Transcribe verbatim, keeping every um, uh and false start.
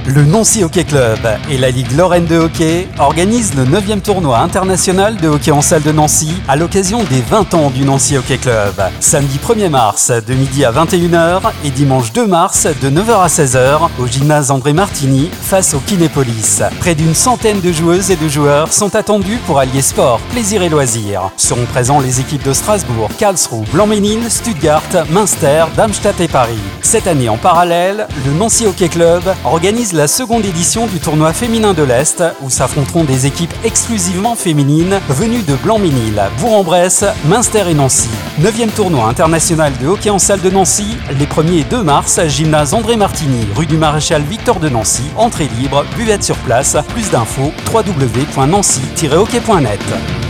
Le Nancy Hockey Club et la Ligue Lorraine de hockey organisent le neuvième tournoi international de hockey en salle de Nancy à l'occasion des vingt ans du Nancy Hockey Club. Samedi premier mars de midi à vingt et une heures et dimanche deux mars de neuf heures à seize heures au gymnase André Martini face au Kinépolis. Près d'une centaine de joueuses et de joueurs sont attendus pour allier sport, plaisir et loisirs. Seront présents les équipes de Strasbourg, Karlsruhe, Blanc-Ménil, Stuttgart, Münster, Darmstadt et Paris. Cette année en parallèle, le Nancy Hockey Club organise la seconde édition du tournoi féminin de l'Est où s'affronteront des équipes exclusivement féminines venues de Blanc-Ménil, Bourg-en-Bresse, Münster et Nancy. neuvième tournoi international de hockey en salle de Nancy, les premier et deux mars, gymnase André Martini, rue du Maréchal Victor de Nancy, entrée libre, buvette sur place. Plus d'infos, w w w point nancy tiret hockey point net.